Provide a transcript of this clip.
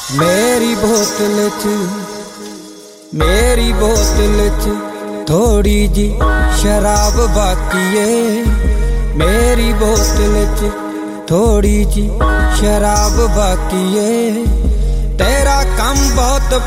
मेरी बोतल च थोड़ी जी शराब बाकी है। मेरी बोतल च थोड़ी जी शराब बाकी है। तेरा काम बहुत